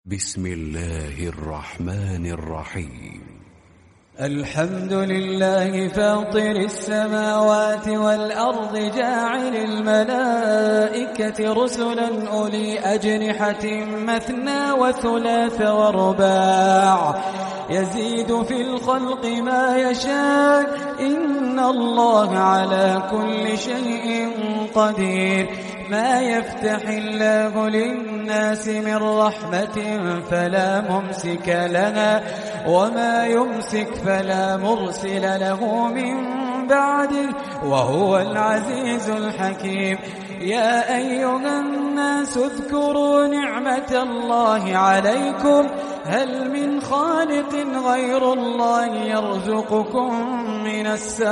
بسم الله الرحمن الرحيم. الحمد لله فاطر السماوات والأرض جاعل الملائكة رسلا أولي أجنحة مثنى وثلاث ورباع يزيد في الخلق ما يشاء إن الله على كل شيء قدير. ما يفتح الله للناس من رحمة فلا ممسك لها وما يمسك فلا مرسل له من بعده وهو العزيز الحكيم. يا أيها الناس اذكروا نعمة الله عليكم هل من خالق غير الله يرزقكم من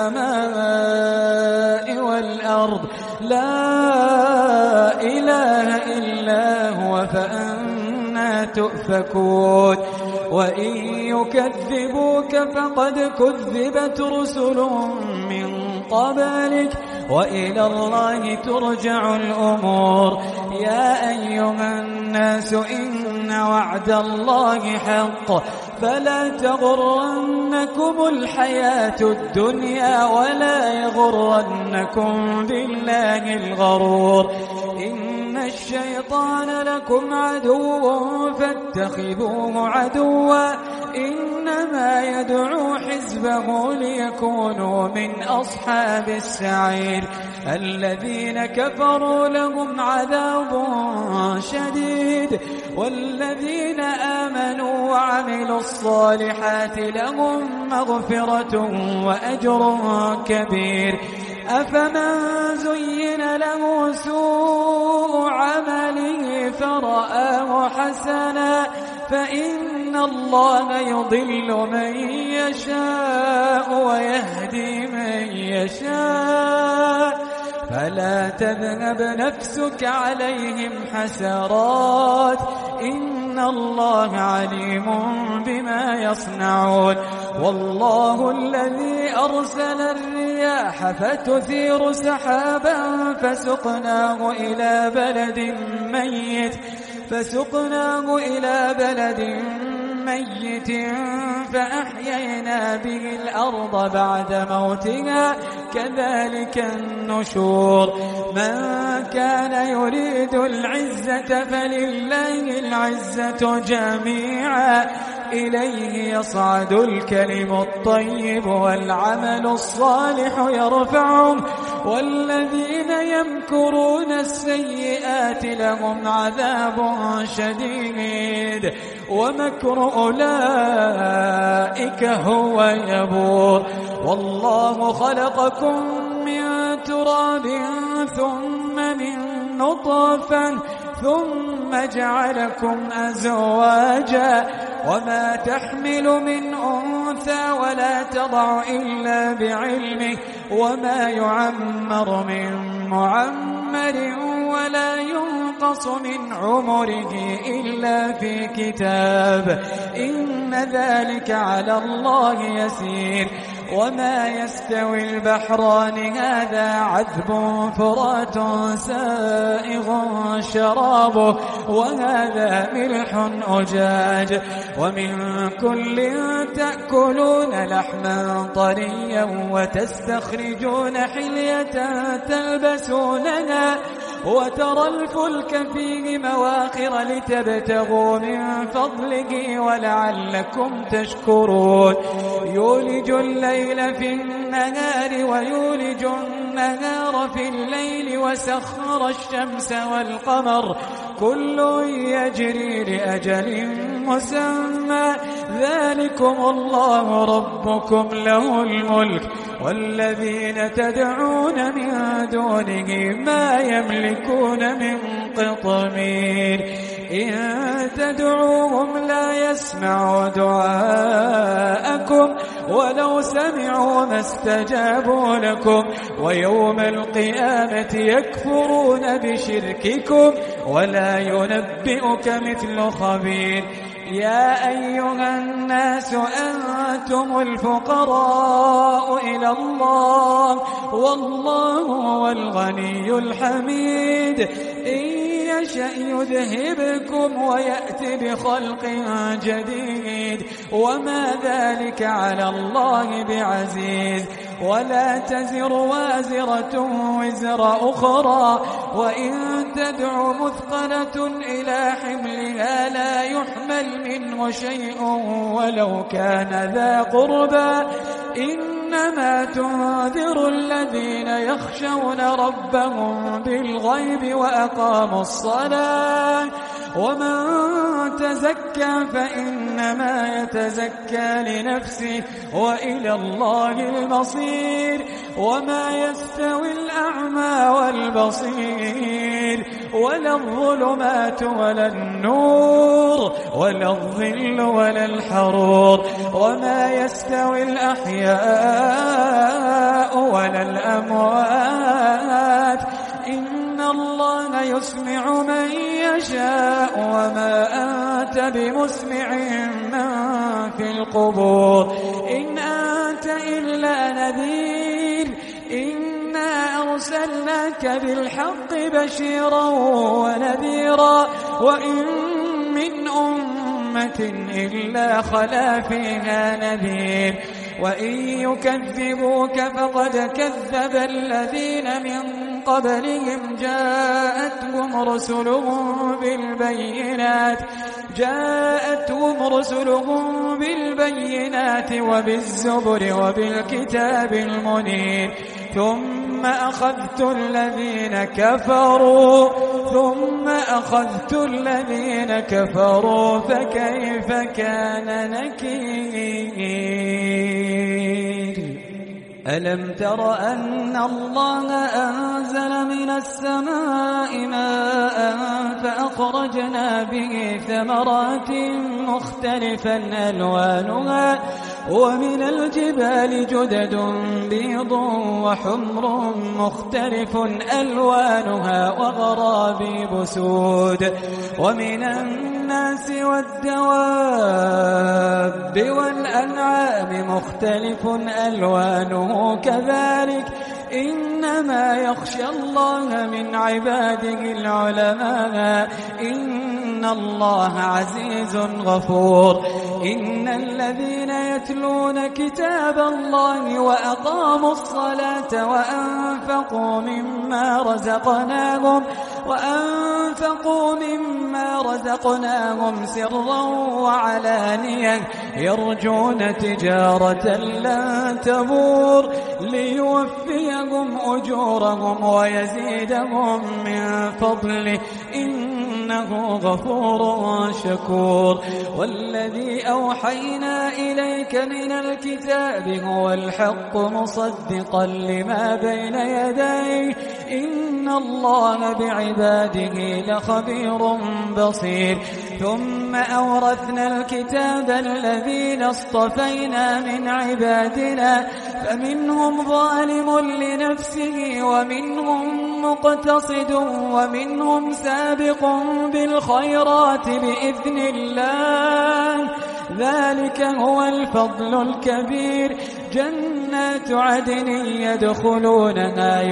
السماء والأرض لا إله إلا هو فأنى تؤفكون. وإن يكذبوك فقد كذبت رسل من قبلك وإلى الله ترجع الأمور. يا أيها الناس إن وعد الله حق فلا تغرنكم الحياة الدنيا ولا يغرنكم بالله الغرور. إن الشيطان لكم عدو فاتخذوه عدوا إنما يدعو حزبه ليكونوا من أصحاب السعير. الذين كفروا لهم عذاب شديد والذين آمنوا وعملوا الصالحات لهم مغفرة وأجر كبير. أفمن زين له سوء عمله فرآه حسنا فإن الله يضل من يشاء ويهدي من يشاء فلا تذهب نفسك عليهم حسرات إن الله عليم بما يصنعون. والله الذي أرسل الرياح فتثير سحابا فسقناه إلى بلد ميت فأحيينا به الأرض بعد موتها كذلك النشور. من كان يريد العزة فلله العزة جميعا إليه يصعد الكلم الطيب والعمل الصالح يرفعه والذين يمكرون السيئات لهم عذاب شديد ومكر أولئك هو يبور. والله خلقكم من تراب ثم من نطفة ثم جعلكم أزواجا وما تحمل من أنثى ولا تضع إلا بعلمه وما يعمر من معمر ولا ينقص من عمره إلا في كتاب إن ذلك على الله يسير. وما يستوي البحران هذا عذب فرات سائغ شرابه وهذا ملح أجاج ومن كل تأكلون لحما طريا وتستخرجون حلية تلبسونها وترى الفلك فيه مواخر لتبتغوا من فضله ولعلكم تشكرون. يولج الليل في النهار ويولج النهار في الليل وسخر الشمس والقمر كل يجري لأجل مسمى ذلكم الله ربكم له الملك والذين تدعون من دونه ما يملكون من قطمير. إن تدعوهم لا يسمعوا دعاءكم ولو سمعوا ما استجابوا لكم ويوم القيامة يكفرون بشرككم ولا ينبئك مثل خبير. يا أيها الناس أنتم الفقراء إلى الله والله هو الغني الحميد. إن يشأ يذهبكم ويأتي بخلق جديد وما ذلك على الله بعزيز. ولا تزر وازرة وزر أخرى وإن تدع مثقلة إلى حملها لا يحمل منه شيء ولو كان ذا قربى إنما تنذر الذين يخشون ربهم بالغيب وأقاموا الصلاة ومن تزكى فإنما يتزكى لنفسه وإلى الله المصير. وما يستوي الأعمى والبصير ولا الظلمات ولا النور ولا الظل ولا الحرور وما يستوي الأحياء ولا الأموات إن الله يسمع من يشاء وما أنت بمسمع من في القبور إن أنت إلا نذير إنا أرسلناك بالحق بشيرا ونذيرا وإن من أمة إلا خلا فيها نذير وإن يكذبوك فقد كذب الذين من قبلهم جاءتهم رسلهم بالبينات وبالزبر وبالكتاب المنير ثم أخذت الذين كفروا فكيف كان نكير. ألم تر أن الله أنزل من السماء ماء فأخرجنا به ثمرات مختلفا ألوانها ومن الجبال جدد بيض وحمر مختلف ألوانها وغرابيب سود ومن الناس والدواب والأنعام مختلف ألوانه كذلك إنما يخشى الله من عباده العلماء إن الله عزيز غفور. إن الذين يتلون كتاب الله وأقاموا الصلاة وأنفقوا مما رزقناهم سرا وعلانية يرجون تجارة لن تبور ليوفيهم أجورهم ويزيدهم من فضله إنه غفور شكور. والذي أوحينا إليك من الكتاب هو الحق مصدقا لما بين يديه إن الله بعباده لخبير بصير. ثم أورثنا الكتاب الذين اصطفينا من عبادنا فمنهم ظالم لنفسه ومنهم مقتصد ومنهم سابق بالخيرات بإذن الله ذلك هو الفضل الكبير. جنات عدن يدخلونها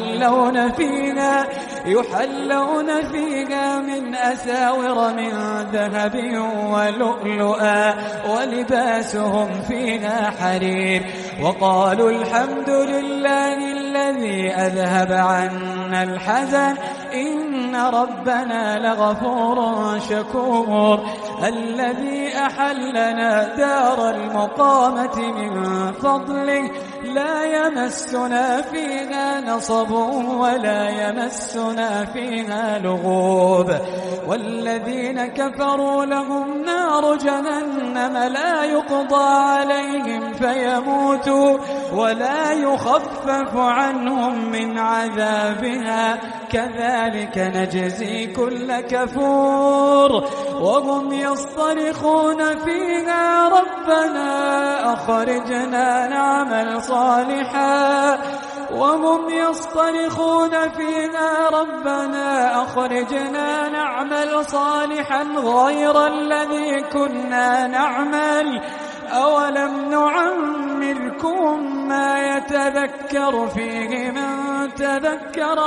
يحلون فيها من أساور من ذهب ولؤلؤا ولباسهم فيها حرير. وقالوا الحمد لله الذي أذهب عنا الحزن إن ربنا لغفور شكور. الذي أحلنا دار المقامة من فضله لا يمسنا فيها نصب ولا يمسنا فيها لغوب. والذين كفروا لهم نار جهنم لا يقضى عليهم فيموتوا ولا يخفف عنهم من عذابها كذلك نجزي كل كفور. وهم يصطرخون فيها ربنا أخرجنا نعمل صالحا غير الذي كنا نعمل أولم نعمركم ما يتذكر فيه من تذكر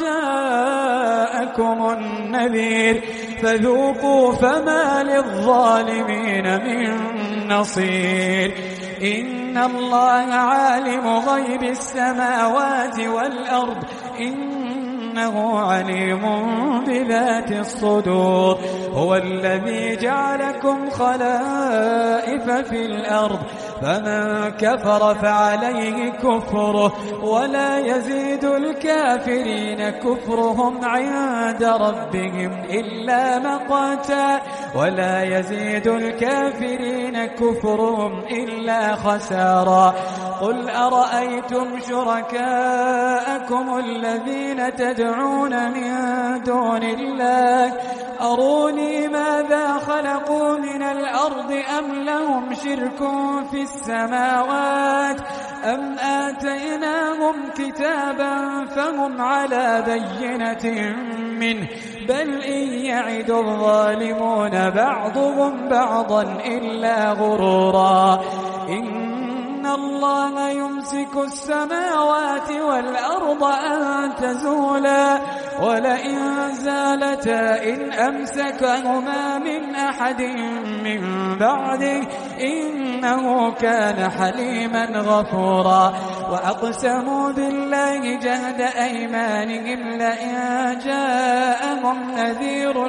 وجاءكم النذير فذوقوا فما للظالمين من نصير إن الله عالم غيب السماوات والأرض إنه عليم بذات الصدور هو الذي جعلكم خلائف في الأرض فمن كفر فعليه كفره ولا يزيد الكافرين كفرهم عند ربهم إلا مقتا ولا يزيد الكافرين كفرهم إلا خسارا قل أرأيتم شركاءكم الذين تدعون من دون الله أروني ماذا خلقوا من الأرض أم لهم شرك في السماوات أم آتيناهم كتابا فهم على بينة منه بل إن يعد الظالمون بعضهم بعضا إلا غرورا إن الله يمسك السماوات والأرض أن تزولا ولئن زالتا إن أمسكهما من أحد من بعده إنه كان حليما غفورا وأقسموا بالله جهد أيمانهم لئن جاءهم نذير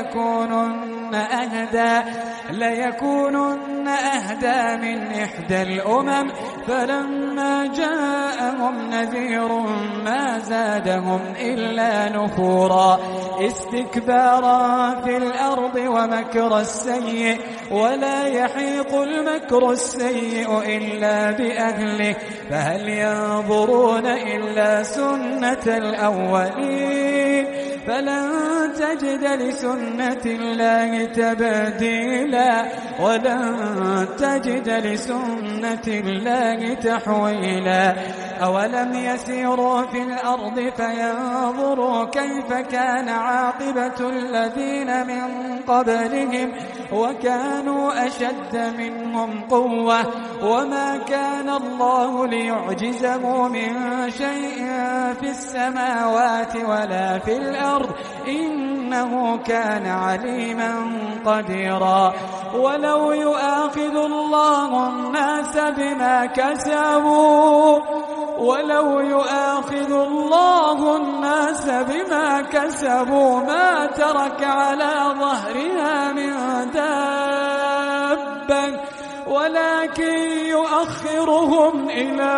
ليكونن أهدى من إحدى الأمم فلما جاءهم نذير ما زادهم إلا نفورا استكبارا في الأرض ومكر السيء ولا يحيق المكر السيء إلا بأهله فهل ينظرون إلا سنة الأولين فلن تجد لسنة الله تبديلا ولن تجد لسنة الله تحويلا أولم يسيروا في الأرض فينظروا كيف كان عاقبة الذين من قبلهم وكانوا أشد منهم قوة وما كان الله ليعجزه من شيء في السماوات ولا في الأرض إنه كان عليما قديرا ولو يؤاخذ الله الناس بما كسبوا ما ترك على ظهرها من دابة ولكن يؤخرهم إلى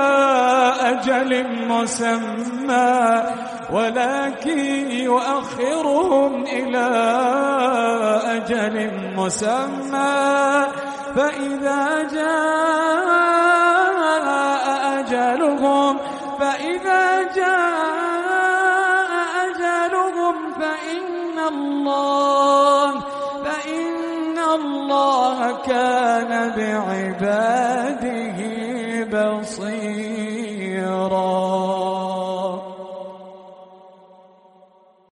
أجل مسمى فإذا جاء أجلهم فإن الله كان بعباده بصيرا